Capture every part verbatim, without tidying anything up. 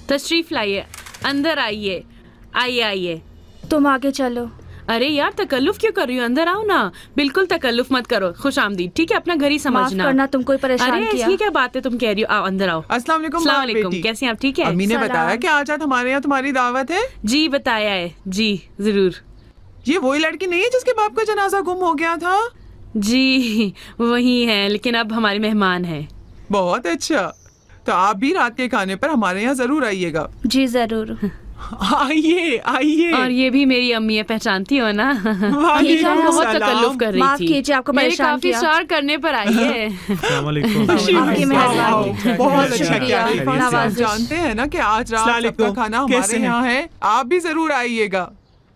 तशरीफ लाइए, अंदर आइए, आइए आइए। तुम आगे चलो। अरे यार तकल्लुफ क्यों कर रही हो, अंदर आओ ना। बिल्कुल तकल्लुफ मत करो, खुश आमदीद, ठीक है? अपना घर ही समझना। माफ करना, तुम कोई परेशान अरे किया। ऐसी क्या बात है तुम कह रही हो? आओ अंदर आओ। अस्सलाम वालेकुम। अस्सलाम वालेकुम, कैसी हैं आप? ठीक है? अम्मी ने बताया कि आज रात हमारे यहाँ तुम्हारी दावत है। जी बताया है जी, जरूर। ये वही लड़की नहीं है जिसके बाप का जनाजा गुम हो गया था? जी वही है, लेकिन अब हमारे मेहमान हैं। बहुत अच्छा, तो आप भी रात के खाने पर हमारे यहाँ जरूर आइएगा। जी जरूर। आइए आइए। और ये भी मेरी अम्मी है, पहचानती हो ना? ठीक है, बहुत तकल्लुफ कर रही थी। माफ कीजिए, आपको परेशान काफी किया। स्टार करने पर आई है। आपकी मेहरबानी। बहुत अच्छा शुक्रिया। किया। आप जानते हैं ना कि आज रात सबका खाना हमारे यहाँ है, आप भी जरूर आइएगा।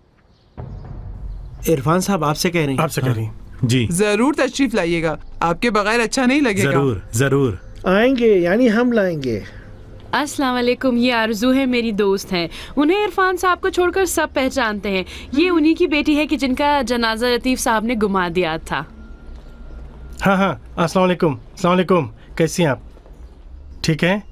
इरफान साहब आपसे कह रही हैं। आपसे कह रही हैं। जी जरूर तशरीफ लाइएगा, आपके बगैर अच्छा नहीं लगेगा। जरूर जरूर आएंगे, यानी हम लाएंगे। अस्सलाम वालेकुम, ये आरजू है, मेरी दोस्त हैं। उन्हें इरफान साहब को छोड़कर सब पहचानते हैं। ये उन्हीं की बेटी है कि जिनका जनाजा लतीफ साहब ने गुमा दिया था। हाँ हाँ, अस्सलाम वालेकुम। अस्सलाम वालेकुम, कैसी हैं आप? ठीक हैं?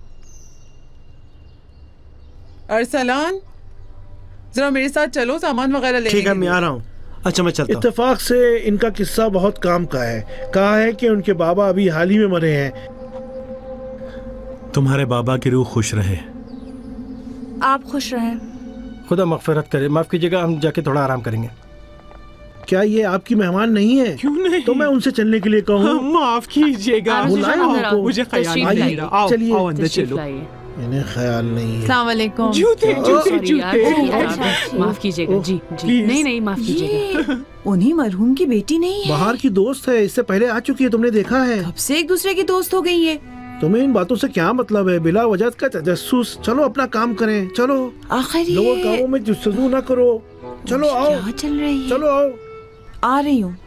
अरसलान जरा मेरे साथ चलो, सामान वगैरह लेने। ठीक है, मैं आ रहा हूँ। अच्छा मैं चलता हूँ। इत्तेफाक से इनका किस्सा बहुत काम का है। कहा है कि उनके बाबा अभी हाल ही में मरे हैं। तुम्हारे बाबा की रूह खुश रहे। आप खुश रहें। खुदा मगफिरत करे। माफ कीजिएगा, हम जाके थोड़ा आराम करेंगे। क्या ये आपकी मेहमान नहीं है? क्यों नहीं? तो मैं उनसे चलने के लिए कहूँ? माफ कीजिएगा, मुझे ख्याल नहीं रहा। आओ आओ अंदर चलो। इन्हें ख्याल नहीं है। अस्सलाम वालेकुम। जूते जूते जूते। माफ कीजिएगा जी जी। नहीं नहीं माफ कीजिएगा। उन्हीं मरहूम की बेटी नहीं है? बाहर की दोस्त है, इससे पहले आ चुकी है, तुमने देखा है। कब से एक दूसरे की दोस्त हो गई है? तुम्हें इन बातों से क्या मतलब है? बिला वजह का तजस्सुस। चलो अपना काम करें, चलो। आखिर लोगों कामों में जुस्सू ना करो। चलो आओ। क्या चल रही है? चलो आओ। आ रही हूँ।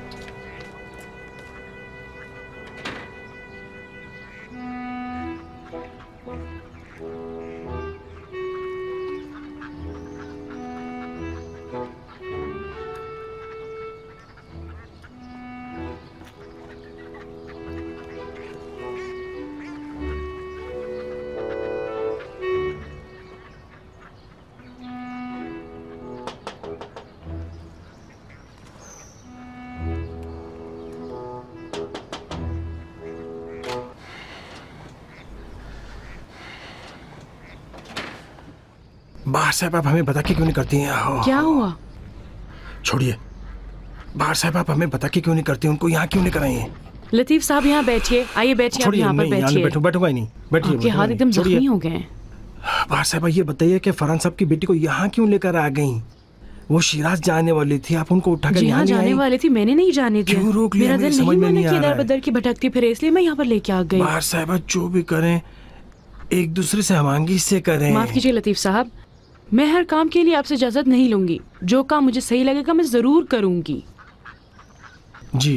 बाहर साहब आप हमें बता के क्यों नहीं करती हैं? क्या हुआ? छोड़िए। बाहर साहब आप हमें बता के क्यों नहीं करती? उनको यहाँ क्यों नहीं कराई हैं? लतीफ साहब यहाँ बैठिए, आइए बैठिए, आप यहाँ पर बैठिए। बैठो, बैठूंगा ही नहीं। बैठिए। आपके हाथ एकदम जख्मी हो गए। बाहर साहब ये बताइए कि फरहान साहब की बेटी को यहाँ क्यों लेकर आ गई? वो शिराज जाने वाली थी, आप उनको उठाकर यहाँ जाने वाली थी, मैंने नहीं जाने दिया। क्यों रोक लिया? मेरा दिल नहीं माना कि इधर बदर की भटकती फिरे, इसलिए मैं यहाँ पर लेके आ गई। बाहर साहब जो भी करें एक दूसरे से हमांगी से करें। माफ कीजिए लतीफ साहब, मैं हर काम के लिए आपसे इजाजत नहीं लूंगी। जो काम मुझे सही लगेगा मैं जरूर करूंगी। जी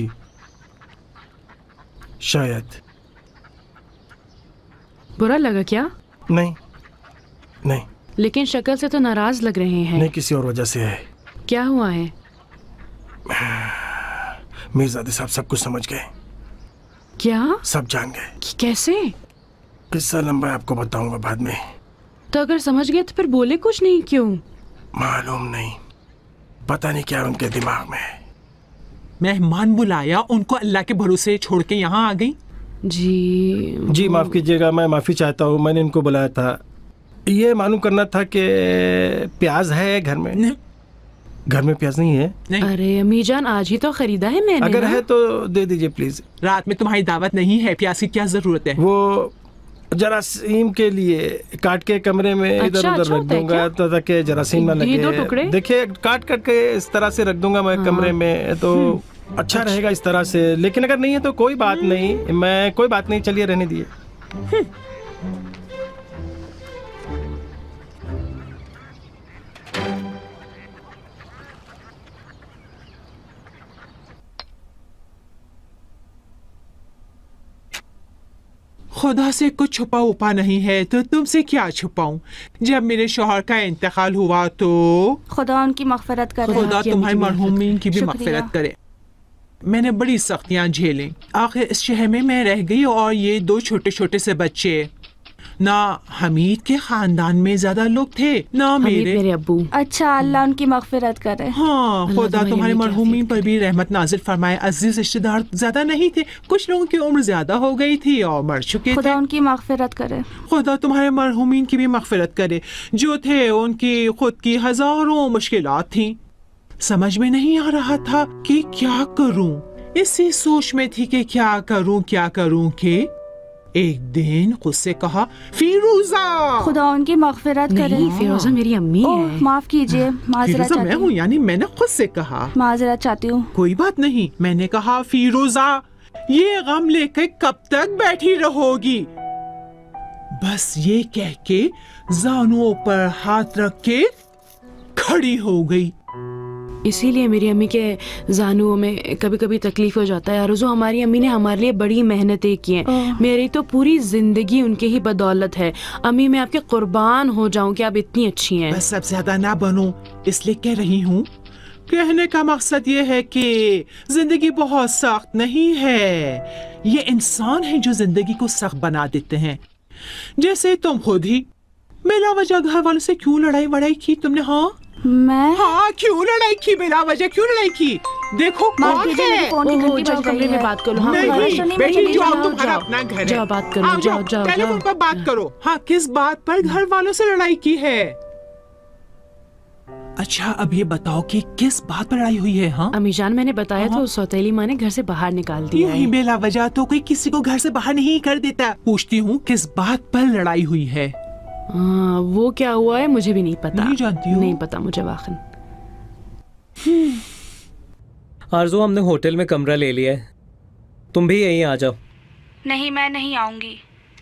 शायद। बुरा लगा क्या? नहीं नहीं। लेकिन शक्ल से तो नाराज लग रहे हैं। नहीं, किसी और वजह से है। क्या हुआ है? मीरजादे साहब सब कुछ समझ गए। क्या? सब जान गए। कैसे? किस्सा लंबा है, आपको बताऊंगा बाद में। तो अगर समझ गए तो फिर बोले कुछ नहीं क्यों? मालूम नहीं, पता नहीं क्या उनके दिमाग में है। मेहमान बुलाया, उनको अल्लाह के भरोसे छोड़ के यहाँ आ गई। जी जी माफ कीजिएगा, मैं माफी चाहता हूँ। मैंने इनको बुलाया था, ये मालूम करना था कि प्याज है घर में। नहीं। घर में प्याज नहीं है? नहीं। अरे अम्मी जान, आज ही तो खरीदा है मैंने। अगर है तो दे दीजिए प्लीज। रात में तुम्हारी दावत नहीं है, प्याज की क्या जरूरत है? वो जरासीम के लिए काट के कमरे में अच्छा, इधर उधर अच्छा रख दूंगा ताकि जरासीम ना लगे। दो टुकड़े देखिए काट काट के इस तरह से रख दूंगा मैं। हाँ। कमरे में तो अच्छा रहेगा इस तरह से। लेकिन अगर नहीं है तो कोई बात नहीं, मैं कोई बात नहीं, चलिए रहने दिए। खुदा से कुछ छुपा उपा नहीं है तो तुमसे क्या छुपाऊं? जब मेरे शौहर का इंतकाल हुआ तो खुदा उनकी मगफिरत करे। खुदा तुम्हारी मरहूमीन की भी मगफिरत करे। मैंने बड़ी सख्तियां झेली, आखिर इस शहर में मैं रह गई और ये दो छोटे छोटे से बच्चे। ना हमीद के खानदान में ज्यादा लोग थे ना हमीद मेरे। मेरे अब्बू। अच्छा, अल्लाह उनकी मगफिरत करे। हाँ, खुदा तुम्हारी तुम्हारे अम्मी मरहूमीन पर भी रहमत नाजिल फरमाए। अजीज रिश्तेदार ज्यादा नहीं थे, कुछ लोगों की उम्र ज्यादा हो गई थी और मर चुके खुदा थे। उनकी मगफिरत करे। खुदा तुम्हारे मरहूमीन की भी मगफिरत करे। जो थे उनकी खुद की हजारों मुश्किलात थी, समझ में नहीं आ रहा था कि क्या करूं। इसी सोच में थी कि क्या करूं क्या करूं के एक दिन खुद से कहा, फिरोजा। खुदा उनकी मगफिरत करे। नहीं, फिरोजा मेरी अम्मी ओह, है। माफ कीजिए, माजरत फिरोजा मैं चाहती हूँ, हूँ। यानी मैंने खुद से कहा। माजरत चाहती हूँ। कोई बात नहीं, मैंने कहा फिरोजा ये गम लेकर कब तक बैठी रहोगी। बस ये कह के जानुओं पर हाथ रख के खड़ी हो गई। इसीलिए मेरी अम्मी के जानूओं में कभी कभी तकलीफ हो जाता है। आरज़ू, हमारी अम्मी ने हमारे लिए बड़ी मेहनतें की हैं। मेरी तो पूरी जिंदगी उनके ही बदौलत है। अम्मी, मैं आपके कुर्बान हो जाऊं कि आप इतनी अच्छी हैं। बस अब ज्यादा ना बनो, इसलिए कह रही हूँ। कहने का मकसद ये है कि जिंदगी बहुत सख्त नहीं है, ये इंसान है जो जिंदगी को सख्त बना देते हैं। जैसे तुम खुद ही बिला वजह घर वालों से क्यों लड़ाई वड़ाई की तुमने? हाँ मैं हाँ क्यों लड़ाई की, बिला वजह क्यों लड़ाई की? देखो माफ कौन कीजिए, मेरे है? फोन की ओहो, घंटी जाओ बज कमरे रही में है। बात कर लो। हाँ, नहीं, बारिश नहीं, बेटी मुझे जाओ, जाओ, तुम्हारा जाओ, अपना घर है। जाओ बात करो, आओ, जाओ जाओ टेलीफोन जाओ। पर बात करो। हाँ, किस बात पर घर वालों से लड़ाई की है? अच्छा, अब ये बताओ कि किस बात पर लड़ाई हुई है? हाँ, अम्मी जान, मैंने बताया तो सौतेली माँ ने घर से बाहर निकाल दिया यूं ही है। बेला वजह तो कोई किसी को घर से बाहर नहीं कर देता। पूछती हूँ किस बात पर लड़ाई हुई है? हाँ, वो क्या हुआ है मुझे भी नहीं पता। नहीं जानती हो? नहीं पता मुझे वाकई। आरज़ू, हमने होटल में कमरा ले लिया है, तुम भी यहीं आ जाओ। नहीं, मैं नहीं आऊंगी।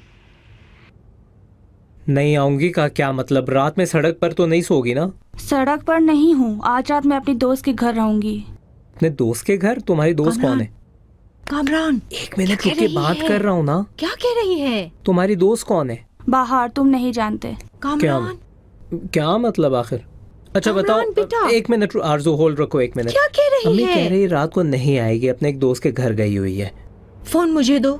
नहीं आऊंगी का क्या मतलब? रात में सड़क पर तो नहीं सोगी ना? सड़क पर नहीं हूँ, आज रात मैं अपनी दोस्त के घर रहूंगी। अपने दोस्त के घर? तुम्हारी दोस्त कौन है? कामरान, एक मिनट रुक के बात कर रहा हूँ ना। क्या कह रही है? तुम्हारी दोस्त कौन है? बाहर, तुम नहीं जानते। क्या कामरान, क्या मतलब आखिर? अच्छा बताओ। कामरान बेटा। एक मिनट आरज़ू, होल्ड रखो एक मिनट। क्या कह रही अम्मी है? कह रही रात को नहीं आएगी, अपने एक दोस्त के घर गई हुई है। फोन मुझे दो।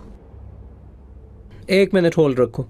एक मिनट होल्ड रखो।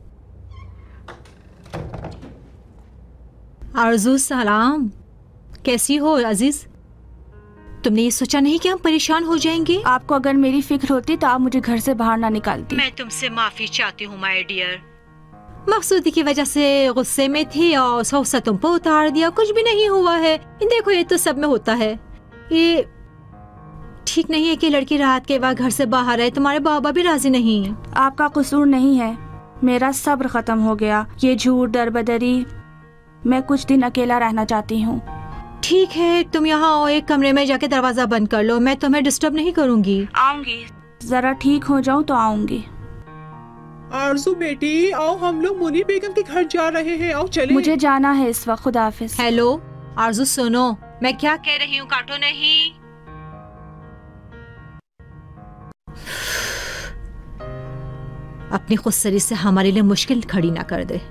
आरज़ू, सलाम, कैसी हो अजीज? तुमने ये सोचा नहीं कि हम परेशान हो जाएंगे? आपको अगर मेरी फिक्र होती तो आप मुझे घर से बाहर ना निकालती। मैं तुमसे माफी चाहती हूँ माय डियर। मकसूदी की वजह से गुस्से में थी और उसका गुस्सा तुम पर उतार दिया। कुछ भी नहीं हुआ है। देखो, ये तो सब में होता है। ये ठीक नहीं है कि लड़की रात के बाद घर से बाहर है। तुम्हारे बाबा भी राजी नहीं है। आपका कसूर नहीं है, मेरा सब्र खत्म हो गया। ये झूठ, दरबदरी, मैं कुछ दिन अकेला रहना चाहती हूँ। ठीक है, तुम यहाँ आओ, एक कमरे में जाके दरवाजा बंद कर लो। मैं तुम्हें डिस्टर्ब नहीं करूँगी। आऊंगी, जरा ठीक हो जाऊँ तो आऊंगी। आरज़ू बेटी, आओ, हम लोग मुनी बेगम के घर जा रहे हैं, आओ चले। मुझे जाना है इस वक्त। खुदा हाफिज। हेलो आरज़ू, सुनो, मैं क्या कह रही हूँ, काटो नहीं। अपनी खुदसरी से हमारे लिए मुश्किल खड़ी ना कर दे।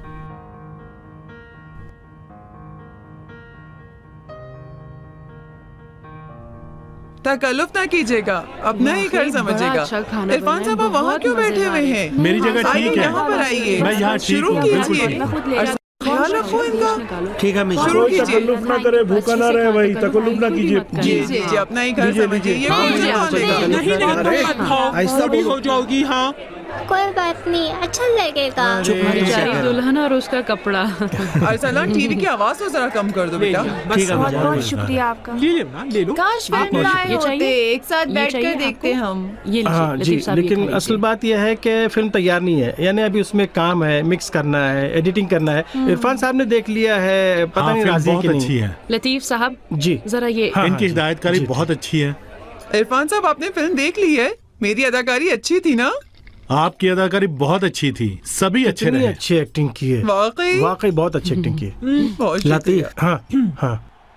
तकल्लुफ ना कीजिएगा, अपना ही घर समझिएगा। अच्छा खाना इरफान साहब, आप वहाँ क्यों बैठे हुए हैं? मेरी जगह ठीक है। यहाँ पर आइए, मैं यहाँ ठीक शुरू हूँ, बिल्कुल कीजिए। ठीक। मैं खुद ले जाती ख्याल रखो इनका। ठीक है मिस। शुरू कीजिए। तकल्लुफ ना करे, भूखा ना रहे भाई, तकल्लुफ ना कीजिए। जी जी जी, अपना ही घर समझिए। ये कौन सा कॉलेज है? नहीं नहीं, तुम मत खाओ, ऐसा बूढ़ी हो जाओगी। हाँ, कोई बात नहीं, अच्छा लगेगा। बेचारी दुल्हन और उसका कपड़ा। अरसलान, टीवी की आवाज तो जरा कम कर दो बेटा। बस बहुत बहुत शुक्रिया आपका। ले लो ना, ले लो। काश फिल्म लाए ये होते, चाहिए? एक साथ ये बैठ चाहिए कर देखते आपको? हम। ये लीजिए, हाँ जी, लतीफ साहब, ये लेकिन खा असल लीजिए। बात यह है कि फिल्म तैयार नहीं है, यानी अभी उसमें काम है, मिक्स करना है, एडिटिंग करना है। इरफान साहब ने देख लिया है, पता हाँ, नहीं फिल्म राजी है बहुत कि अच्छी नहीं। है। लतीफ साहब, जी जरा ये हाँ, इनकी हाँ, हिदायतकारी जी, बहुत अच्छी है। इरफान साहब, आपने फिल्म देख ली है? मेरी अदाकारी अच्छी थी ना? आपकी अदाकारी बहुत अच्छी थी, सभी अच्छे इतनी रहे। अच्छी एक्टिंग की है, वाकई वाकई बहुत अच्छी एक्टिंग की है। हम्म, बहुत शुक्रिया। लतीफ, हाँ हाँ,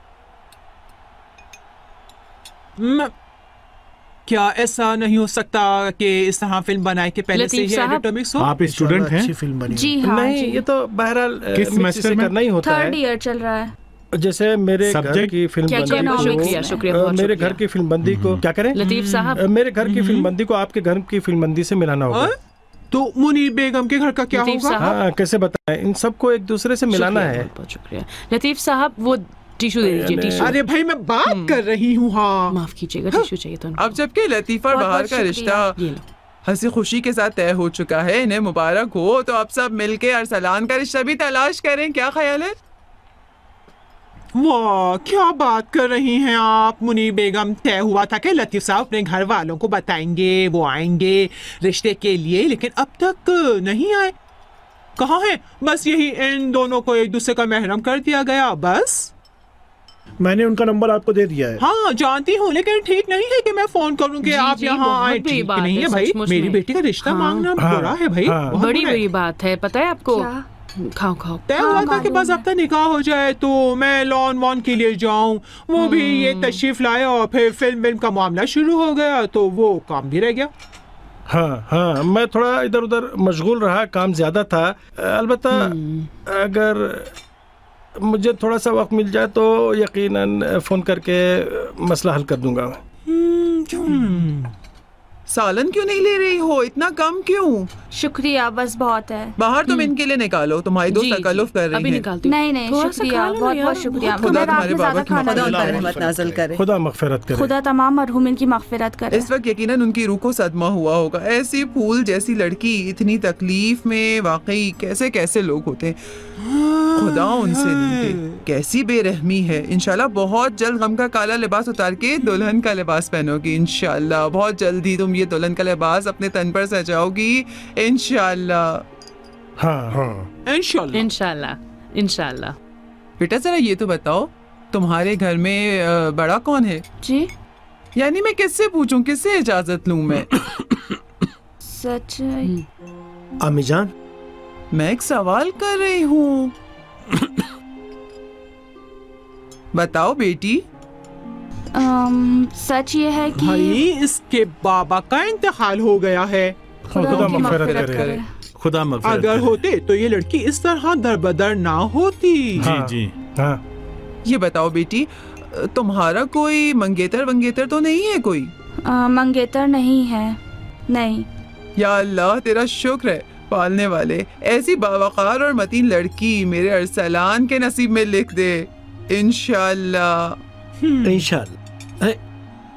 म- क्या ऐसा नहीं हो सकता कि इस तरह फिल्म बनाए के पहले से लतीफ ही साहब, एडिटर मिक्स हो? आप स्टूडेंट हैं? अच्छी फिल्म बनी। जी हाँ नहीं जी, ये तो बहरहाल किस मिक्स सेमेस्टर से में? करना ही होता थर्ड है। ईयर चल रहा है। जैसे मेरे घर Subject? की फिल्म क्या बंदी क्या को, शुक्रिया, शुक्रिया, अ, बहुत मेरे शुक्रिया। घर की फिल्म बंदी को क्या करें? लतीफ साहब, अ, मेरे घर की फिल्म बंदी को आपके घर की फिल्म बंदी से मिलाना होगा। और? तो मुनीर बेगम के घर का क्या लतीफ होगा? साहब। हाँ कैसे बताएं, इन सबको एक दूसरे से मिलाना शुक्रिया, है। बहुत बहुत शुक्रिया लतीफ साहब। वो टिश्यू दे दीजिए, टिश्यू। अरे भाई मैं बात कर रही हूँ। हाँ माफ कीजिएगा, टिश्यू चाहिए था उनको। अब जबकि लतीफ़ और बहुत बहार बहुत का रिश्ता ये लो। हंसी खुशी के साथ तय हो चुका है, इन्हें मुबारक हो, तो अब सब मिलके अरसलान का रिश्ता भी तलाश करें। क्या ख्याल है? वाह क्या बात कर रही हैं आप मुनीर बेगम। तय हुआ था कि लतीफ साहब अपने घर वालों को बताएंगे, वो आएंगे रिश्ते के लिए, लेकिन अब तक नहीं आए। कहाँ हैं? बस यही इन दोनों को एक दूसरे का महरम कर दिया गया बस। मैंने उनका नंबर आपको दे दिया है। हाँ जानती हूँ, लेकिन ठीक नहीं है कि मैं फोन करूँ कि जी, आप जी, यहाँ बहुत आए। बड़ी ठीक बात नहीं है, है भाई, सचमुच मेरी में। बेटी का रिश्ता हाँ, मांगना हाँ, बुरा है भाई, हाँ। बहुत बड़ी बुरा है। बड़ी बात है, पता है आपको। क्या? खाओ खाओ। तय हाँ, हुआ था कि मालूम बस है। अब तक निकाह हो जाए तो मैं लॉन वॉन के लिए जाऊं। वो भी ये तशरीफ लाए और फिर फिल्म फिल्म का मामला शुरू हो गया तो वो काम भी रह गया। हाँ हाँ मैं थोड़ा इधर उधर मशगूल रहा, काम ज़्यादा था। अलबत्ता अगर मुझे थोड़ा सा वक्त मिल जाए तो यकीनन फ़ोन करके मसला हल कर दूंगा। सालन क्यों नहीं ले रही हो? इतना कम क्यों? शुक्रिया, बस बहुत है। बाहर तुम इनके लिए निकालो, तुम्हारी दोस्त जी, जी, तकल्लुफ कर अभी रही है। निकालती हूँ। नहीं नहीं थोड़ा सा शुक्रिया, खा लो बहुत यार, बहुत शुक्रिया। खुदा हमें रात तुम्हारे में बाबा ज्यादा की खाना मदद नहीं करे। करना। रहमत नाज़िल करे। खुदा मगफिरत करे। खुदा तमाम मरहूमिन की मगफिरत करे। इस वक्त यकीनन उनकी रूह को सदमा हुआ होगा। ऐसी फूल जैसी लड़की इतनी तकलीफ में, वाकई कैसे कैसे लोग होते हैं, खुदा उनसे निमटे। कैसी बेरहमी है। इंशाल्लाह बहुत जल्द गम का काला लिबास उतार के दुल्हन का लिबास पहनोगी। इंशाल्लाह बहुत जल्द ही तुम ये दुल्हन का लिबास अपने तन पर सजाओगी। इंशाल्लाह। हाँ हाँ इंशाल्लाह इंशाल्लाह इंशाल्लाह। बेटा जरा ये तो बताओ, तुम्हारे घर में अ, बड़ा कौन है? जी यानी मैं किससे पूछूं, किससे इजाजत लूं मैं? सच अम्मी जान, मैं एक सवाल कर रही हूँ। बताओ बेटी। अम, सच ये है कि भाई इसके बाबा का इंतकाल हो गया है। खुदा खुदा उनकी मगफिरत मगफिरत करे। करे। खुदा मगफिरत अगर करे। होते तो ये लड़की इस तरह दरबदर ना होती। जी जी। हाँ ये बताओ बेटी, तुम्हारा कोई मंगेतर वंगेतर तो नहीं है कोई? अ, मंगेतर नहीं है, नहीं। या अल्लाह तेरा शुक्र है पालने वाले। ऐसी बावकार और मतीन लड़की मेरे अरसलान के नसीब में लिख दे इंशाल्लाह। इंशाल्लाह। अरे,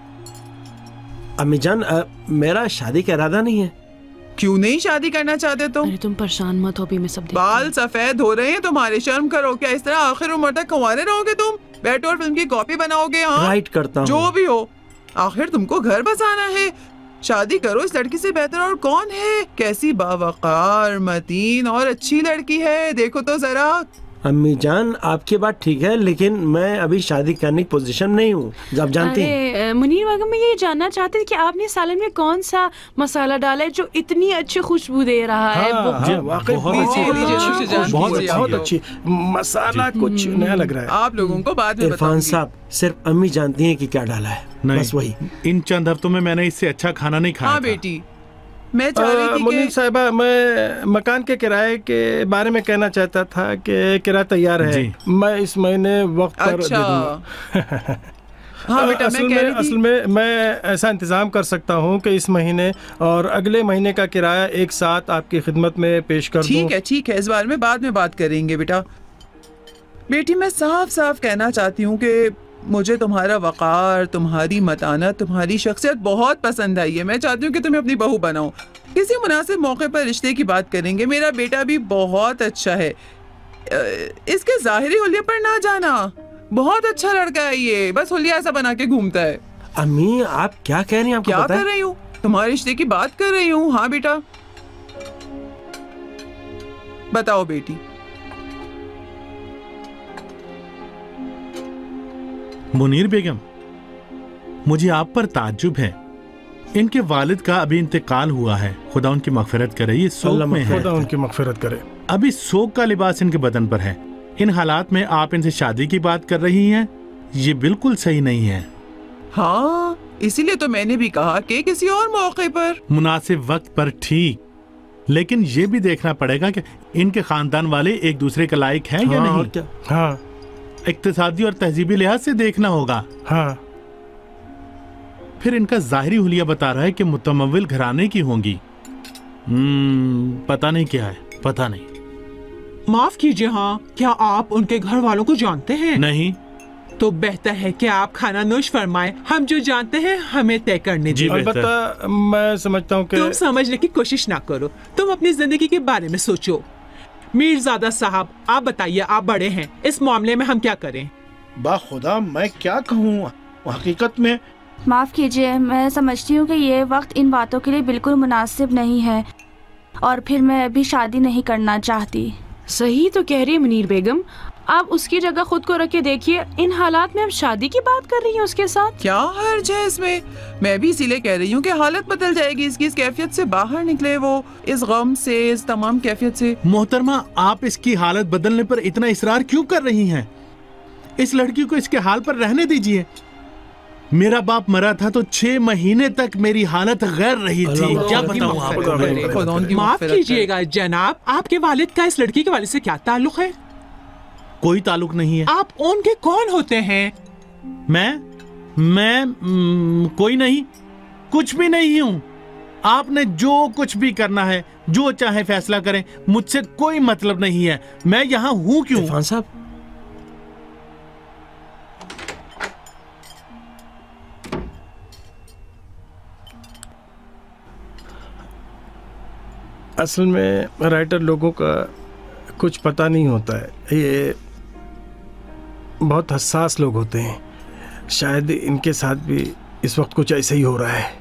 अम्मी जान, अ, मेरा शादी का इरादा नहीं है। क्यों नहीं शादी करना चाहते तुम? अरे तुम परेशान मत हो, अभी मैं सब देखती बाल हूँ। सफेद हो रहे हैं तुम्हारे, शर्म करो। क्या इस तरह आखिर उम्र तक कुंवारे रहोगे तुम? बैठो और फिल्म की कॉपी बनाओगे? हाँ राइट करता हूँ। जो भी हो, आखिर तुमको घर बसाना है। शादी करो, इस लड़की से बेहतर और कौन है? कैसी बावकार, मतीन और अच्छी लड़की है, देखो तो जरा। अम्मी जान, आपकी बात ठीक है, लेकिन मैं अभी शादी करने की पोजीशन नहीं हूँ, आप जानती हैं। अरे अ, मुनीर बेगम, मैं ये जानना चाहती थी कि आपने सालन में कौन सा मसाला डाला है जो इतनी अच्छी खुशबू दे रहा है? हाँ, वो हाँ, वाकई बहुत बहुत लीजिए, लीजिए, अच्छी, शीशे जान बहुत कीजिए बहुत आप अच्छी। मसाला कुछ नया लग रहा है। आप लोगों को बाद में इरफान बताऊंगी। साहब, सिर्फ अम्मी जानती हैं कि क्या डाला है, नहीं, बस वही। इन चंद हफ्तों में मैंने इससे अच्छा खाना नहीं खाया हाँ था। बेटी, मैं चाह रही थी मुनीर कि साहिबा, मैं मकान के किराए के बारे में कहना चाहता था कि किराया तैयार है। जी। मैं इस महीने वक्त पर दे अच्छा। दूंगा। हाँ बेटा, असल मैं कह में रही थी असल में मैं ऐसा इंतज़ाम कर सकता हूँ कि इस महीने और अगले महीने का किराया एक साथ आपकी खिदमत में पेश कर दूँ। ठीक है ठीक है, इस बारे में बाद में बात करेंगे बेटा। बेटी, मैं साफ साफ कहना चाहती हूँ कि मुझे तुम्हारा वक़ार, तुम्हारी मतानत, तुम्हारी शख्सियत बहुत पसंद आई है। मैं चाहती हूँ कि तुम्हें अपनी बहू बनाऊँ। किसी मुनासिब मौके पर रिश्ते की बात करेंगे। मेरा बेटा भी बहुत अच्छा है, अ, इसके ज़ाहिरी हुलिये पर ना जाना। बहुत अच्छा लड़का है ये, बस हुलिया ऐसा बना के घूमता है। अम्मी, आप क्या कह रही हैं? आपको क्या पता कर है? रही हूँ? तुम्हारे रिश्ते की बात कर रही हूँ। हाँ बेटा, बताओ बेटी। मुनीर बेगम, मुझे आप पर ताज्जुब है। इनके वालिद का अभी इंतकाल हुआ है, खुदा उनकी मगफिरत करे। ये सोग में है, खुदा उनकी मगफिरत करे। अभी सोग का लिबास इनके बदन पर है। इन हालात में आप इनसे शादी की बात कर रही हैं, ये बिल्कुल सही नहीं है। हाँ, इसीलिए तो मैंने भी कहा कि किसी और मौके पर, मुनासिब वक्त पर, ठीक, लेकिन ये भी देखना पड़ेगा कि इनके खानदान वाले एक दूसरे के लायक हैं या हाँ, नहीं। और क्या? हाँ इक्तिसादी और तहजीबी लिहाज से देखना होगा। हाँ फिर इनका जाहिरी हुलिया बता रहा है कि मुतमव्विल घराने की होंगी। हम्म, पता नहीं क्या है, पता नहीं। माफ कीजिए, हाँ, क्या आप उनके घर वालों को जानते हैं? नहीं। तो बेहतर है कि आप खाना नोश फरमाएं। हम जो जानते हैं हमें तय करने जी दीजिए। अलबत्ता मैं समझता हूँ कि तुम समझने की कोशिश ना करो, तुम अपनी जिंदगी के बारे में सोचो। मीरजादा साहब, आप बताइए, आप बड़े हैं, इस मामले में हम क्या करें? बाखुदा मैं क्या कहूँ, हकीकत में माफ़ कीजिए, मैं समझती हूँ कि ये वक्त इन बातों के लिए बिल्कुल मुनासिब नहीं है और फिर मैं अभी शादी नहीं करना चाहती। सही तो कह रही है मुनीर बेगम, आप उसकी जगह खुद को रख के देखिए। इन हालात में आप शादी की बात कर रही हैं उसके साथ? क्या हर्ज है इसमें? मैं भी इसीलिए कह रही हूँ कि हालत बदल जाएगी इसकी, इस कैफियत से बाहर निकले वो, इस गम से, इस तमाम कैफियत से। मोहतरमा, आप इसकी हालत बदलने पर इतना इसरार क्यों कर रही हैं? इस लड़की को इसके हाल पर रहने दीजिए। मेरा बाप मरा था तो छह महीने तक मेरी हालत गैर रही थी। क्या बताऊं आपको? माफ कीजिएगा जनाब, आपके वालिद का इस लड़की के वालिद से क्या ताल्लुक है? कोई ताल्लुक नहीं है। आप उनके कौन होते हैं? मैं मैं म, कोई नहीं, कुछ भी नहीं हूँ। आपने जो कुछ भी करना है, जो चाहे फैसला करें, मुझसे कोई मतलब नहीं है। मैं यहाँ हूँ क्यों? इरफान साहब, असल में राइटर लोगों का कुछ पता नहीं होता है, ये बहुत हसास लोग होते हैं। शायद इनके साथ भी इस वक्त कुछ ऐसा ही हो रहा है।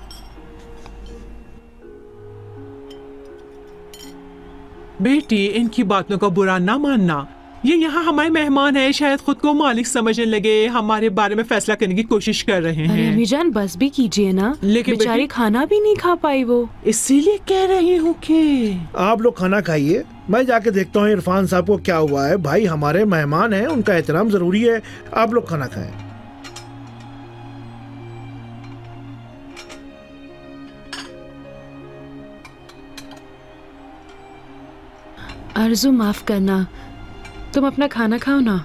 बेटी, इनकी बातों का बुरा ना मानना, ये यहाँ हमारे मेहमान है, शायद खुद को मालिक समझने लगे, हमारे बारे में फैसला करने की कोशिश कर रहे हैं। अरे अम्मी जान, बस भी कीजिए ना, लेकिन बेचारी खाना भी नहीं खा पाई वो। इसीलिए कह रही हूँ कि आप लोग खाना खाइए, मैं जाके देखता हूँ इरफान साहब को क्या हुआ है। भाई हमारे मेहमान हैं, उनका एहतराम जरूरी है। आप लोग खाना खाएं। अर्जू, माफ करना, तुम अपना खाना खाओ ना।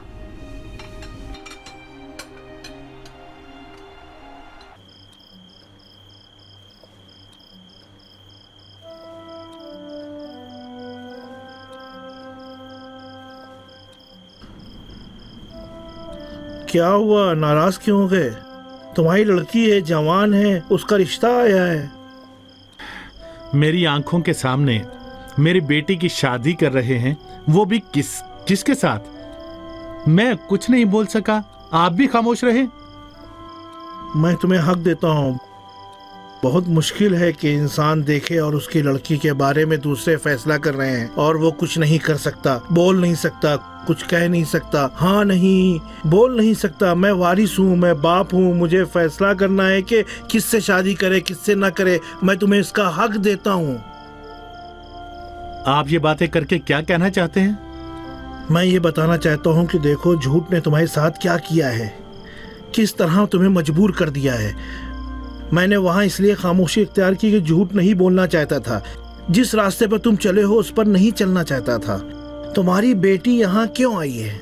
क्या हुआ, नाराज क्यों हो गए? तुम्हारी लड़की है, जवान है, उसका रिश्ता आया है। मेरी आंखों के सामने मेरी बेटी की शादी कर रहे हैं, वो भी किस किसके साथ? मैं कुछ नहीं बोल सका, आप भी खामोश रहे। मैं तुम्हें हक देता हूँ। बहुत मुश्किल है कि इंसान देखे और उसकी लड़की के बारे में दूसरे फैसला कर रहे हैं और वो कुछ नहीं कर सकता, बोल नहीं सकता, कुछ कह नहीं सकता, हाँ नहीं बोल नहीं सकता। मैं वारिस हूँ, मैं बाप हूँ, मुझे फैसला करना है कि किससे शादी करे, किससे ना करे। मैं तुम्हें इसका हक देता हूँ। आप ये बातें करके क्या कहना चाहते हैं? मैं ये बताना चाहता हूँ कि देखो, झूठ ने तुम्हारे साथ क्या किया है, किस तरह तुम्हें मजबूर कर दिया है। मैंने वहाँ इसलिए खामोशी इख्तियार की कि झूठ नहीं बोलना चाहता था। जिस रास्ते पर तुम चले हो उस पर नहीं चलना चाहता था। तुम्हारी बेटी यहाँ क्यों आई है?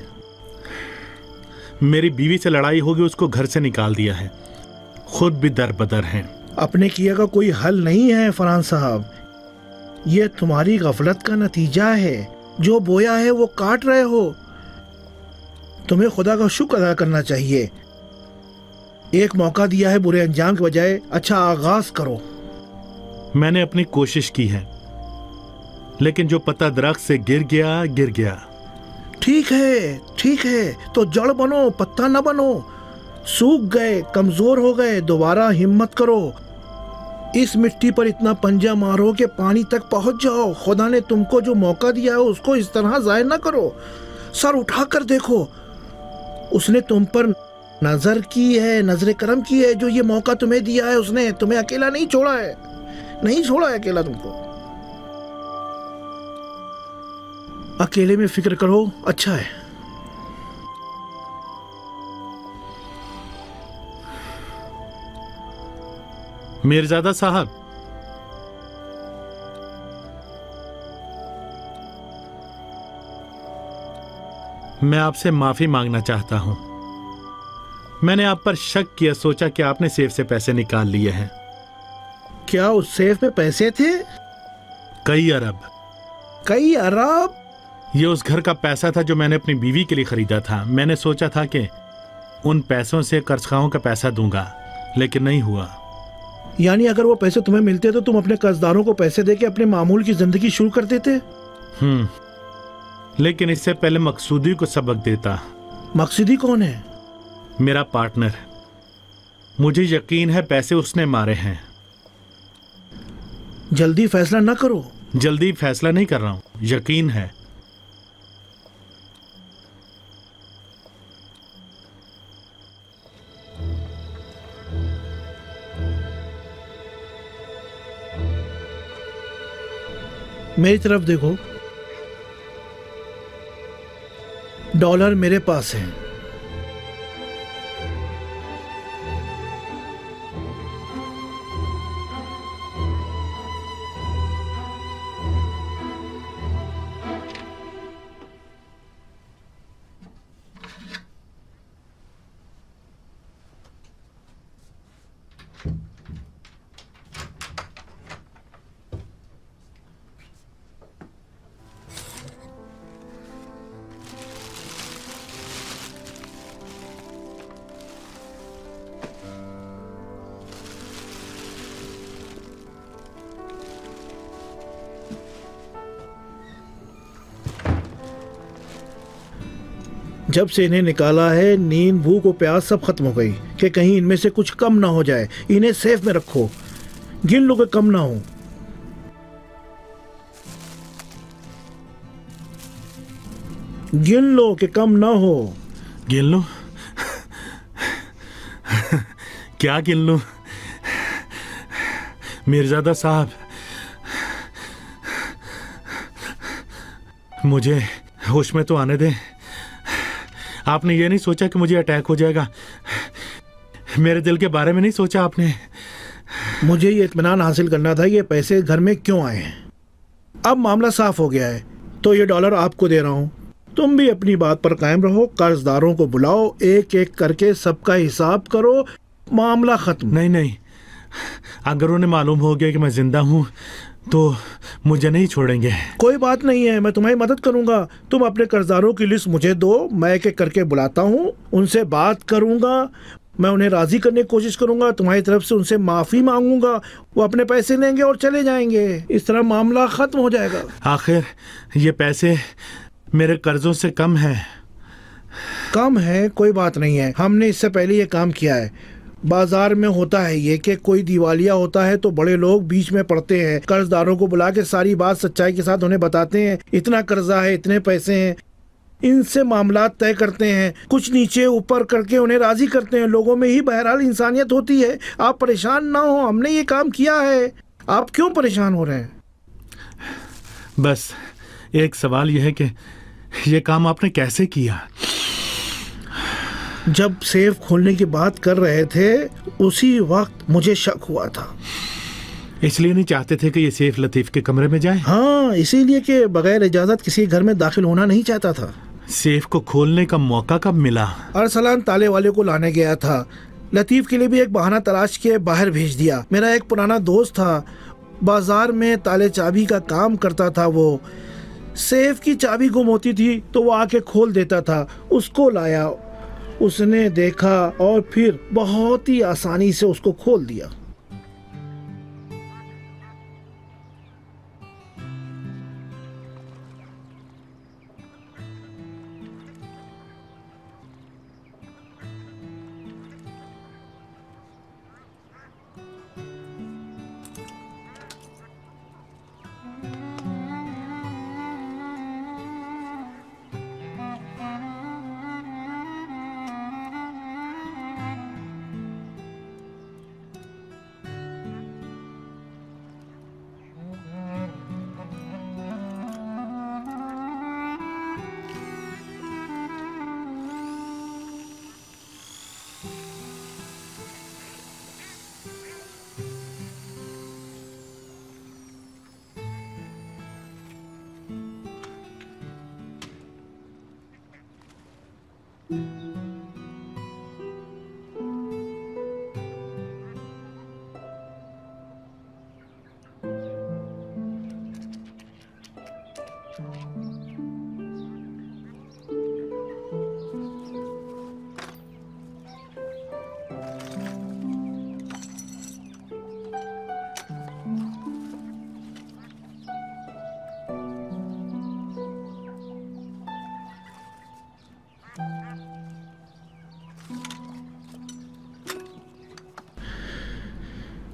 मेरी बीवी से लड़ाई होगी, उसको घर से निकाल दिया है, खुद भी दरबदर हैं। अपने किया का कोई हल नहीं है फरहान साहब, ये तुम्हारी गफलत का नतीजा है। जो बोया है वो काट रहे हो। तुम्हें खुदा का शुक्र अदा करना चाहिए। एक मौका दिया है, बुरे अंजाम के बजाय अच्छा आगाज करो। मैंने अपनी कोशिश की है, लेकिन जो पत्ता दरख्त से गिर गया गिर गया। ठीक है, ठीक है, तो जड़ बनो, पत्ता न बनो। सूख गए, कमजोर हो गए, दोबारा हिम्मत करो। इस मिट्टी पर इतना पंजा मारो कि पानी तक पहुंच जाओ। खुदा ने तुमको जो मौका दिया है उसको इस तरह जाया न करो। सर उठाकर देखो, उसने तुम पर नजर की है, नजर करम की है। जो ये मौका तुम्हें दिया है, उसने तुम्हें अकेला नहीं छोड़ा है, नहीं छोड़ा है अकेला तुमको। अकेले में फिक्र करो, अच्छा है। मीरजादा साहब, मैं आपसे माफी मांगना चाहता हूं। मैंने आप पर शक किया, सोचा कि आपने सेफ से पैसे निकाल लिए हैं। क्या उस सेफ में पैसे थे? कई अरब। कई अरब? ये उस घर का पैसा था जो मैंने अपनी बीवी के लिए खरीदा था। मैंने सोचा था कि उन पैसों से कर्जखाओं का पैसा दूंगा, लेकिन नहीं हुआ। यानी अगर वो पैसे तुम्हें मिलते तो तुम अपने कर्जदारों को पैसे देके अपने मामूल की जिंदगी शुरू कर देते? हम्म, लेकिन इससे पहले मकसूदी को सबक देता। मकसूदी कौन है? मेरा पार्टनर। मुझे यकीन है पैसे उसने मारे हैं। जल्दी फैसला ना करो। जल्दी फैसला नहीं कर रहा हूं, यकीन है। मेरी तरफ देखो, डॉलर मेरे पास है। जब से इन्हें निकाला है, नींद, भूख और प्यास सब खत्म हो गई कि कहीं इनमें से कुछ कम ना हो जाए। इन्हें सेफ में रखो, गिन लो कि कम ना हो। गिन लो कि कम ना हो। गिन लो? क्या गिन लो? मिर्जादा साहब, मुझे होश में तो आने दें। आपने ये नहीं सोचा कि मुझे अटैक हो जाएगा? मेरे दिल के बारे में नहीं सोचा आपने? मुझे ये इत्मीनान हासिल करना था ये पैसे घर में क्यों आए हैं। अब मामला साफ हो गया है तो ये डॉलर आपको दे रहा हूं। तुम भी अपनी बात पर कायम रहो, कर्जदारों को बुलाओ, एक एक करके सबका हिसाब करो, मामला खत्म। नहीं नहीं, अगर उन्हें मालूम हो गया कि मैं जिंदा हूं तो मुझे नहीं छोड़ेंगे। कोई बात नहीं है, मैं तुम्हारी मदद करूंगा। तुम अपने कर्जदारों की लिस्ट मुझे दो, मैं एक एक करके बुलाता हूँ, उनसे बात करूंगा, मैं उन्हें राजी करने की कोशिश करूंगा, तुम्हारी तरफ से उनसे माफी मांगूंगा, वो अपने पैसे लेंगे और चले जाएंगे। इस तरह मामला खत्म हो जाएगा। आखिर ये पैसे मेरे कर्जों से कम है। कम है? कोई बात नहीं है, हमने इससे पहले ये काम किया है। बाजार में होता है ये कि कोई दिवालिया होता है तो बड़े लोग बीच में पड़ते हैं, कर्जदारों को बुला के सारी बात सच्चाई के साथ उन्हें बताते हैं, इतना कर्जा है, इतने पैसे हैं, इनसे मामला तय करते हैं, कुछ नीचे ऊपर करके उन्हें राजी करते हैं। लोगों में ही बहरहाल इंसानियत होती है। आप परेशान ना हो, हमने ये काम किया है, आप क्यों परेशान हो रहे हैं? बस एक सवाल यह है कि ये काम आपने कैसे किया? जब सेफ खोलने की बात कर रहे थे उसी वक्त मुझे शक हुआ था। इसलिए नहीं चाहते थे कि ये सेफ लतीफ के कमरे में जाए? हाँ, इसीलिए कि बगैर इजाजत किसी घर में दाखिल होना नहीं चाहता था। सेफ को खोलने का मौका कब मिला? अरसलान ताले वाले को लाने गया था। लतीफ के लिए भी एक बहाना तलाश के बाहर भेज दिया। मेरा एक पुराना दोस्त था, बाजार में ताले चाबी का काम करता था। वो सेफ की चाबी गुम होती थी तो वो आके खोल देता था। उसको लाया, उसने देखा और फिर बहुत ही आसानी से उसको खोल दिया।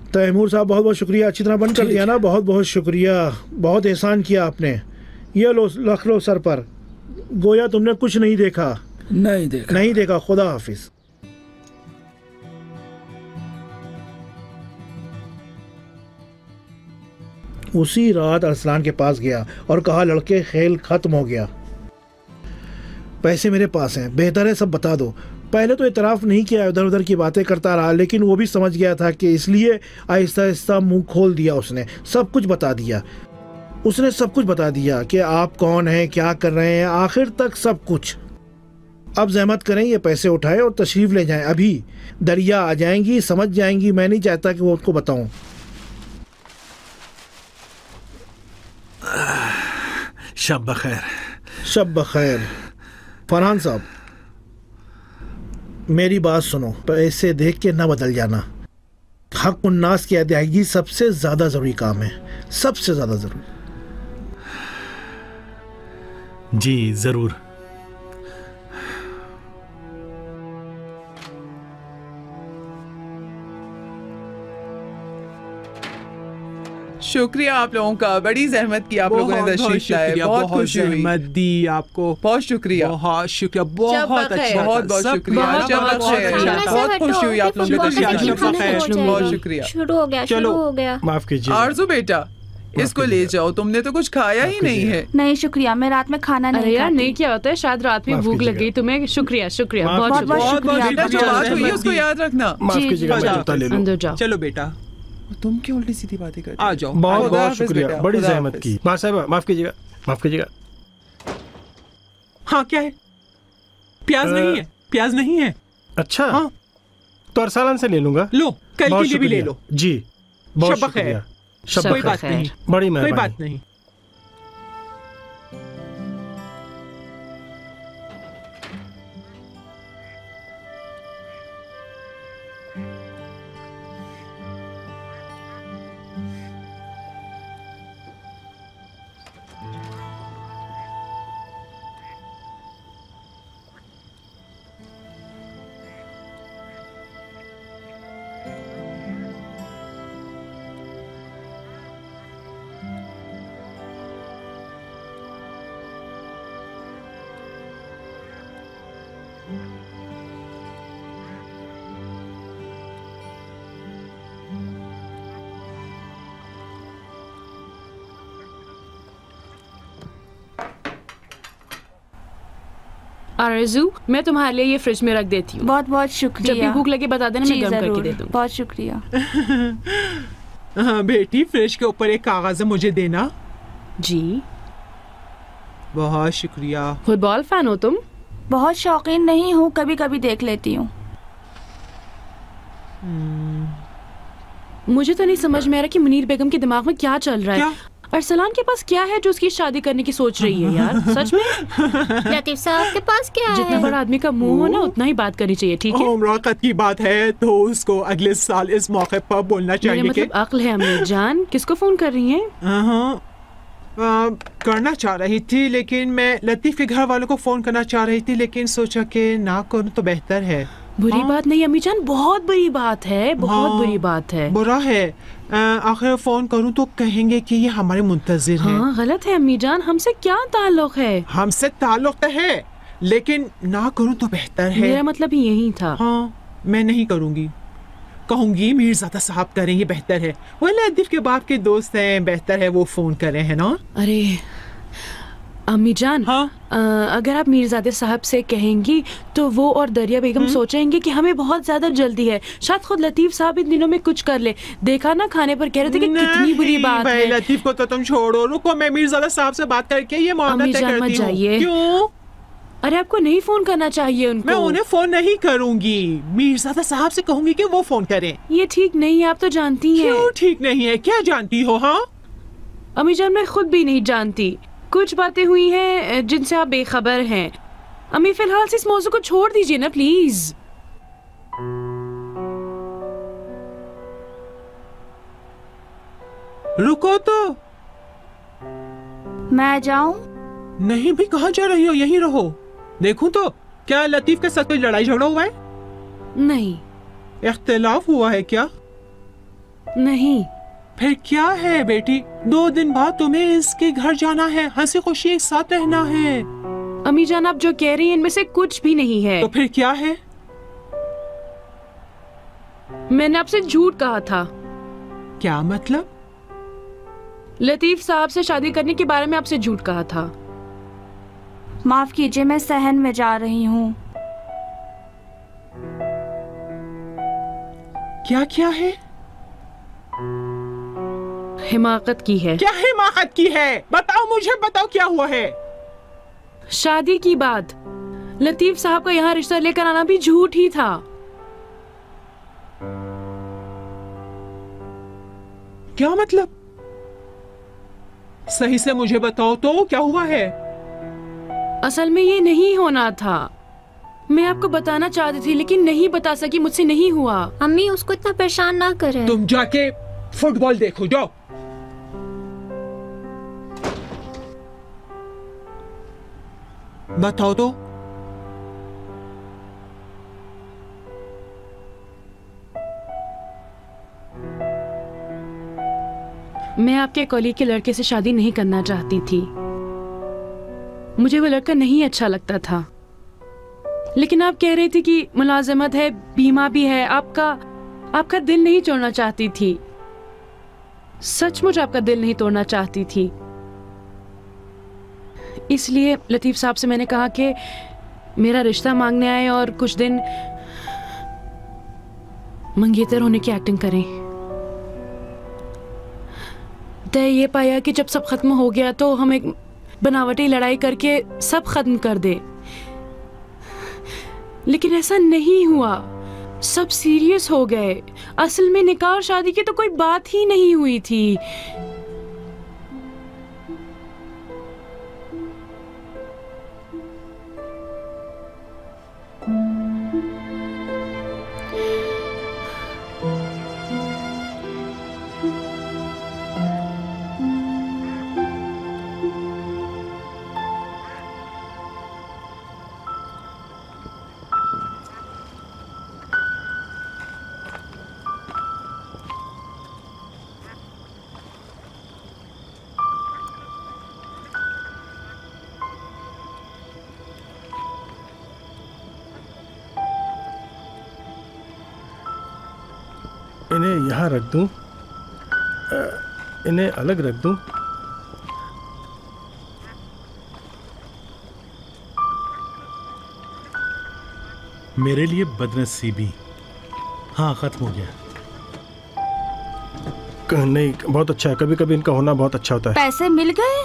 तैमूर साहब बहुत बहुत शुक्रिया, अच्छी तरह बंद कर दिया ना, बहुत बहुत शुक्रिया, बहुत एहसान किया आपने। ये लो रख लो सर पर, गोया तुमने कुछ नहीं देखा। नहीं देखा नहीं देखा। खुदा हाफिज। उसी रात अरसलान के पास गया और कहा लड़के खेल खत्म हो गया, पैसे मेरे पास हैं, बेहतर है सब बता दो। पहले तो इतराफ़ नहीं किया, इधर उधर की बातें करता रहा, लेकिन वो भी समझ गया था कि इसलिए आहिस्ता आहिस्ता मुंह खोल दिया। उसने सब कुछ बता दिया, उसने सब कुछ बता दिया कि आप कौन हैं, क्या कर रहे हैं, आखिर तक सब कुछ। अब जहमत करें, ये पैसे उठाए और तशरीफ़ ले जाएं, अभी दरिया आ जाएंगी, समझ जाएंगी। मैं नहीं चाहता कि वो उनको बताऊं। शब बखैर। शब बखैर। फरहान साहब, मेरी बात सुनो, पैसे देख के ना बदल जाना। हक उन्नास की अदायगी सबसे ज्यादा जरूरी काम है, सबसे ज्यादा जरूरी। जी जरूर। शुक्रिया आप लोगों का, बड़ी जहमत की आप लोगों ने तशरीफ लाए, बहुत खुशी हुई। जहमत दी आपको, बहुत शुक्रिया। बहुत शुक्रिया, बहुत अच्छा, बहुत बहुत शुक्रिया, बहुत खुशी हुई आप लोगों ने तशरीफ लाए, बहुत शुक्रिया। शुरू हो गया, शुरू हो गया। माफ कीजिए आरजू बेटा, इसको ले जाओ, तुमने तो कुछ खाया ही नहीं है। नहीं शुक्रिया, मैं रात में खाना नहीं यार नहीं क्या होता है, शायद रात में भूख लग गई तुम्हें। शुक्रिया शुक्रिया, बहुत बहुत शुक्रिया। उसको याद रखना। अंदर जाओ। चलो बेटा, तुम क्यों उल्टी सीधी बातें करते? आ जाओ। बहुत बहुत शुक्रिया, बड़ी जहमत की। माँ साहब माफ कीजिएगा, माफ कीजिएगा। हाँ क्या है? प्याज नहीं है, प्याज नहीं है। अच्छा हाँ, तो अरसलान से ले लूंगा। लो, कल के लिए भी ले लो। जी बहुत शुक्रिया। कोई बात नहीं, बड़ी कोई बात नहीं। आरज़ू, मैं तुम्हारे लिए ये फ्रिज में रख देती हूँ। बहुत बहुत शुक्रिया। जब भी भूख लगे बता देना, मैं गर्म करके दे दूँगी। बहुत शुक्रिया। हाँ बेटी, फ्रिज के ऊपर एक कागज मुझे देना। जी बहुत शुक्रिया। फुटबॉल फैन हो तुम? बहुत शौकीन नहीं हूँ, कभी कभी देख लेती हूँ। मुझे तो नहीं समझ में आ रहा कि मुनीर बेगम के दिमाग में क्या चल रहा है। अरसलान के पास क्या है जो उसकी शादी करने की सोच रही है यार? सच में लतीफ साहब के पास क्या है? जितना बड़ा आदमी का मुंह हो ना, उतना ही बात करनी चाहिए, ठीक है? मुलाकात की बात है तो उसको अगले साल इस मौके पर बोलना चाहिए। मेरा मतलब अक्ल है अम्मी जान। किसको फोन कर रही हैं? हाँ करना चाह रही थी, लेकिन मैं लतीफ के घर वालों को फोन करना चाह रही थी, लेकिन सोचा कि ना करूं तो बेहतर है। बुरी हाँ? बात नहीं अम्मी जान, बहुत बुरी बात है, बहुत हाँ, बुरी बात है। बुरा है। आखिर फोन करूं तो कहेंगे कि ये हमारे मुंतजिर हैं। हाँ गलत है अम्मी जान, हमसे क्या ताल्लुक है? हमसे ताल्लुक तो है, लेकिन ना करूं तो बेहतर है। मेरा मतलब यही था। हाँ मैं नहीं करूंगी, कहूंगी मीरजादा साहब करेंगे, बेहतर है। वो लतीफ के बाप के दोस्त हैं, बेहतर है वो फोन करें, है ना? अरे अम्मी जान हाँ? आ, अगर आप मीरजादे साहब से कहेंगी तो वो और दरिया बेगम सोचेंगे कि हमें बहुत ज्यादा जल्दी है। शायद खुद लतीफ साहब इन दिनों में कुछ कर ले। देखा ना खाने पर कह रहे थे कि कितनी बुरी बात है। लतीफ को तो तुम छोड़ो, रुको मैं मीरजादा साहब से बात करके ये मामला तय करती हूँ। क्यों? अरे आपको नहीं फोन करना चाहिए उनको। मैं उन्हें फोन नहीं करूंगी, मीरजादा साहब से कहूंगी कि वो फोन करें। ये ठीक नहीं है, आप तो जानती हैं। क्यों ठीक नहीं है? क्या जानती हो? हाँ अम्मी जान मैं खुद भी नहीं जानती, कुछ बातें हुई हैं जिनसे आप बेखबर हैं। अम्मी फिलहाल से इस मौजू को छोड़ दीजिए ना प्लीज। रुको तो। मैं जाऊं? नहीं भी, कहाँ जा रही हो? यहीं रहो। देखूं तो क्या लतीफ के साथ कोई लड़ाई झगड़ा हुआ है? नहीं। इख्तिलाफ हुआ है क्या? नहीं। फिर क्या है बेटी? दो दिन बाद तुम्हें इसके घर जाना है, हंसी खुशी एक साथ रहना है। अम्मी जान, आप जो कह रही हैं इनमें से कुछ भी नहीं है। तो फिर क्या है? मैंने आपसे झूठ कहा था। क्या मतलब? लतीफ साहब से शादी करने के बारे में आपसे झूठ कहा था। माफ कीजिए, मैं सहन में जा रही हूँ। क्या क्या है? हिमाकत की है। क्या हिमाकत की है? बताओ मुझे, बताओ क्या हुआ है? शादी की बात, लतीफ साहब का यहाँ रिश्ता लेकर आना भी झूठ ही था। क्या मतलब? सही से मुझे बताओ तो क्या हुआ है? असल में ये नहीं होना था। मैं आपको बताना चाहती थी लेकिन नहीं बता सकी, मुझसे नहीं हुआ। अम्मी उसको इतना परेशान ना करें। तुम जाके फुटबॉल देखो, जाओ। बताओ तो। मैं आपके कॉलेज के लड़के से शादी नहीं करना चाहती थी। मुझे वो लड़का नहीं अच्छा लगता था, लेकिन आप कह रही थी कि मुलाजमत है, बीमा भी है, आपका आपका दिल नहीं तोड़ना चाहती थी। सचमुच आपका दिल नहीं तोड़ना चाहती थी। इसलिए लतीफ साहब से मैंने कहा कि मेरा रिश्ता मांगने आए और कुछ दिन मंगेतर होने की एक्टिंग करें। तय ये पाया कि जब सब खत्म हो गया तो हम एक बनावटी लड़ाई करके सब खत्म कर दे, लेकिन ऐसा नहीं हुआ। सब सीरियस हो गए। असल में निकाह और शादी की तो कोई बात ही नहीं हुई थी। इन्हें यहाँ रख दूं, इन्हें अलग रख दूं। मेरे लिए बदनसीबी। हाँ, खत्म हो गया। नहीं, बहुत अच्छा है। कभी कभी इनका होना बहुत अच्छा होता है। पैसे मिल गए?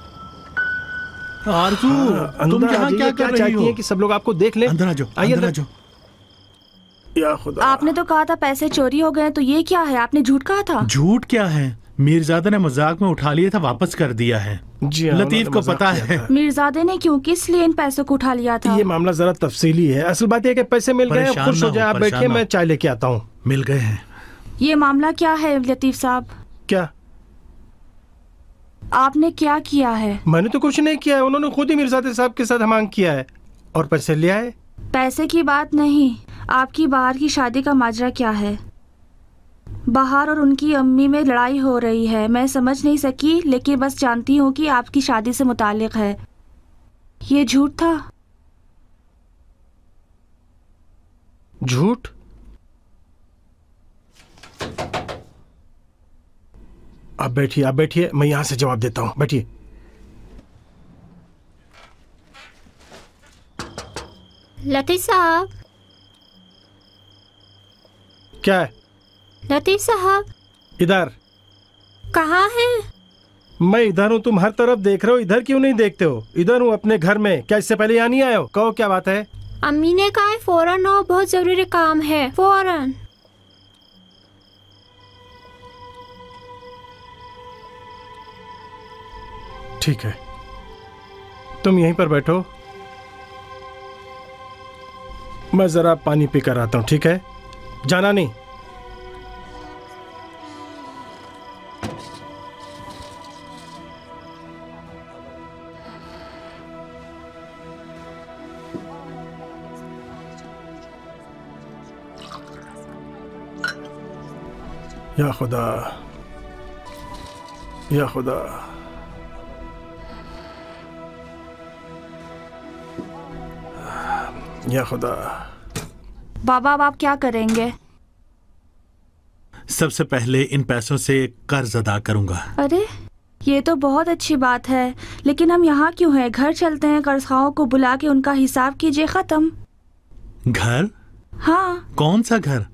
आरजू, हाँ, तुम यहाँ क्या कर रही चाहती हो? हैं कि सब लोग आपको देख लें? अंदर आ जाओ, अंदर आ जाओ। या खुदा। आपने तो कहा था पैसे चोरी हो गए, तो ये क्या है? आपने झूठ कहा था। झूठ क्या है? मीरजादा ने मजाक में उठा लिया था, वापस कर दिया है। जी हाँ, लतीफ को पता है। मीरजादे ने क्यों, किस लिए इन पैसों को उठा लिया था? ये मामला जरा तफसीली है। असल बात यह कि पैसे मिल गए, खुश हो जाए। आप बैठिए, मैं चाय लेके आता हूँ। मिल गए हैं। ये मामला क्या है लतीफ साहब? क्या आपने क्या किया है? मैंने तो कुछ नहीं किया है। उन्होंने खुद ही मीरजादे साहब के साथ मांग किया है और पैसे ले आए। पैसे की बात नहीं, आपकी बाहर की शादी का माजरा क्या है? बाहर और उनकी अम्मी में लड़ाई हो रही है। मैं समझ नहीं सकी, लेकिन बस जानती हूँ कि आपकी शादी से मुतालिक है। ये झूठ था? झूठ? आप बैठिए, आप बैठिए, मैं यहाँ से जवाब देता हूँ। बैठिए। लतीफ साहब। क्या है? लतीफ साहब इधर। कहाँ है? मैं इधर हूँ, तुम हर तरफ देख रहे हो, इधर क्यों नहीं देखते हो? इधर हूँ अपने घर में। क्या इससे पहले यहाँ नहीं आए हो? कहो क्या बात है? अम्मी ने कहा है फौरन आओ, बहुत जरूरी काम है, फौरन। ठीक है, तुम यहीं पर बैठो, मैं जरा पानी पी कर आता हूँ। ठीक है, जाना नहीं। या खुदा, या खुदा। या खुदा। बाबा अब आप क्या करेंगे? सबसे पहले इन पैसों से कर्ज अदा करूंगा। अरे ये तो बहुत अच्छी बात है, लेकिन हम यहाँ क्यों हैं? घर चलते हैं, कर्जखाओं को बुला के उनका हिसाब कीजिए, खत्म। घर? हाँ। कौन सा घर?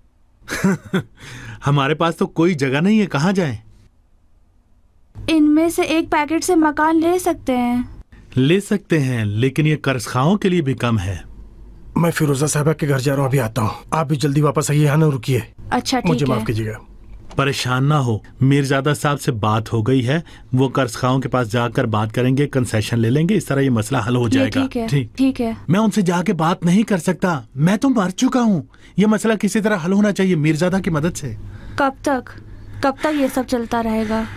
हमारे पास तो कोई जगह नहीं है, कहाँ जाएं? इनमें से एक पैकेट से मकान ले सकते हैं। ले सकते हैं, लेकिन ये कर्जखाओं के लिए भी कम है। मैं फिरोजा साहबा के घर जा रहा हूँ, अभी आता हूँ। आप भी जल्दी वापस आइए, यहाँ ना रुकिए। अच्छा ठीक मुझे है। माफ कीजिएगा। परेशान ना हो, मीरजादा साहब से बात हो गई है, वो कर्जखाओं के पास जाकर बात करेंगे, कंसेशन ले लेंगे, इस तरह ये मसला हल हो जाएगा। ठीक है, ठीक है। मैं उनसे जाके बात नहीं कर सकता, मैं तो मर चुका हूँ। ये मसला किसी तरह हल होना चाहिए मीरजादा की मदद से। कब तक कब तक ये सब चलता रहेगा?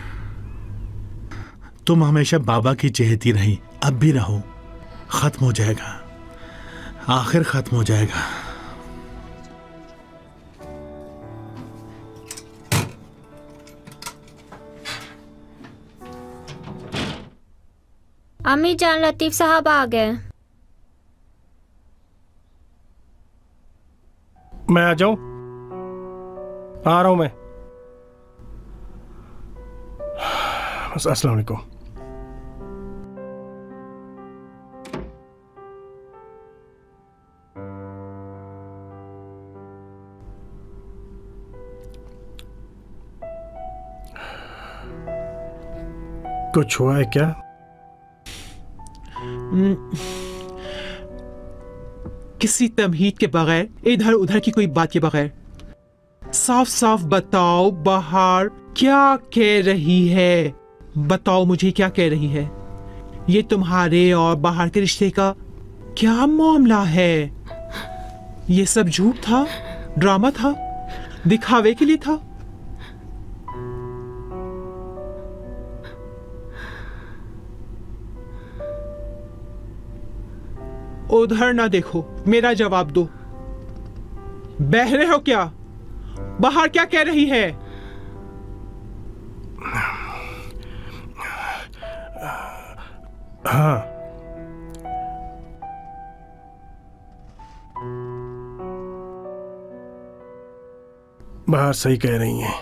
तुम हमेशा बाबा की चहेती रही, अब भी रहो। खत्म हो जाएगा, आखिर खत्म हो जाएगा। अम्मी जान, लतीफ साहब आ गए। मैं आ जाऊं? आ रहा हूं मैं। अस्सलाम वालेकुम। कुछ हुआ है क्या? किसी तमहीद के बगैर, इधर उधर की कोई बात के बगैर साफ साफ बताओ, बाहर क्या कह रही है? बताओ मुझे, क्या कह रही है? ये तुम्हारे और बाहर के रिश्ते का क्या मामला है? ये सब झूठ था, ड्रामा था, दिखावे के लिए था? उधर ना देखो, मेरा जवाब दो। बहरे हो क्या? बाहर क्या कह रही है? हाँ, बाहर सही कह रही हैं।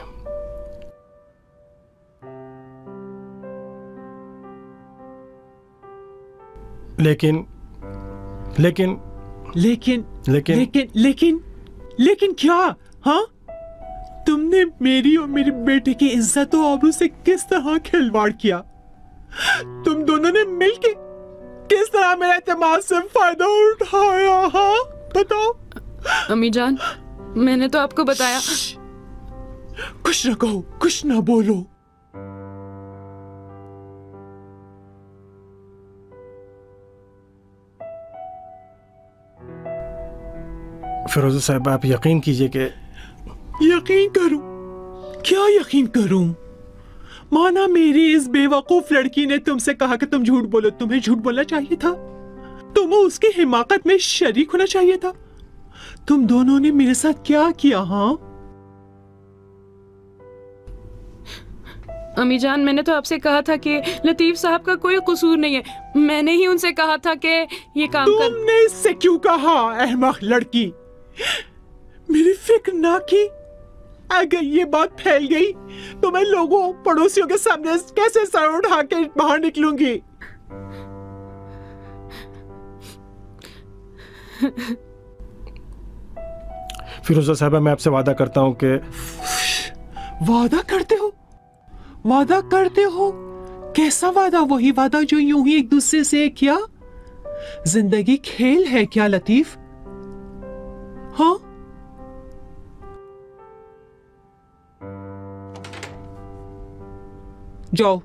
लेकिन लेकिन लेकिन लेकिन लेकिन लेकिन लेकिन क्या? हाँ, तुमने मेरी और मेरे बेटे की इज्जत और आबरू से किस तरह खिलवाड़ किया? तुम दोनों ने मिलके किस तरह मेरे एतमाद से फायदा उठाया? हाँ बताओ। अम्मी जान, मैंने तो आपको बताया। कुछ न कहो, कुछ न बोलो। फिरोजा साहब, आप यकीन कीजिए कि यकीन करूं? क्या यकीन करूं? माना मेरी इस बेवकूफ लड़की ने तुमसे कहा कि तुम झूठ बोलो, तुम्हें झूठ बोलना चाहिए था, तुम्हें उसकी हिमाकत में शरीक होना चाहिए था। तुम दोनों ने मेरे साथ क्या किया? हाँ अम्मी जान, मैंने तो आपसे कहा था कि लतीफ साहब का कोई कसूर नहीं है। मैंने ही उनसे कहा था कि ये काम कर। तुमने इससे क्यों कहा, अहमक लड़की? मेरी फिक्र ना की? अगर ये बात फैल गई तो मैं लोगों पड़ोसियों के सामने कैसे सर उठा के बाहर निकलूंगी? फिरोजा साहबा, मैं आपसे वादा करता हूं कि वादा करते हो? वादा करते हो? कैसा वादा? वही वादा जो यूं ही एक दूसरे से किया? जिंदगी खेल है क्या लतीफ? हाँ, जाओ।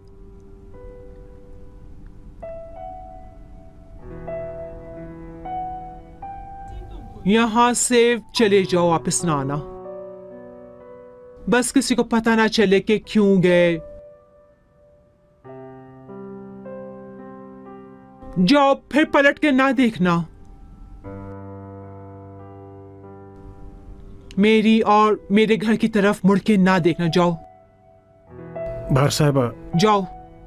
यहां से चले जाओ, वापस ना आना। बस किसी को पता ना चले कि क्यों गए। जाओ, फिर पलट के ना देखना। मेरी और मेरे घर की तरफ मुड़ के ना देखना। जाओ बाहर साहबा। जाओ।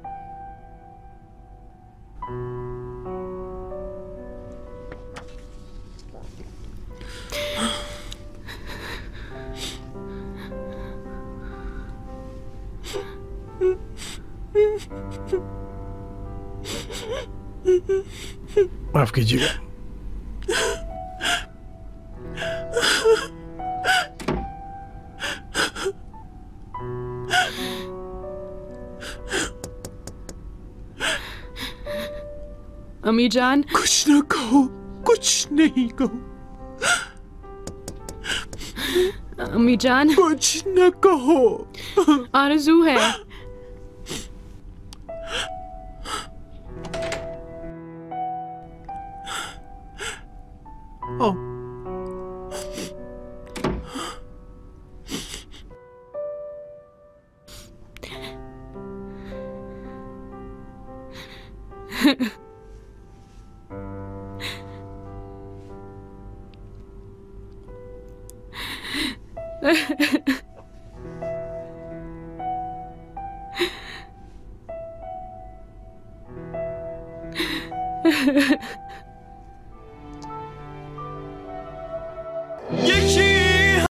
माफ कीजिएगा। अम्मी जान, कुछ न कहो, कुछ नहीं कहो। अम्मी जान, कुछ न कहो। आरज़ू है। ओ।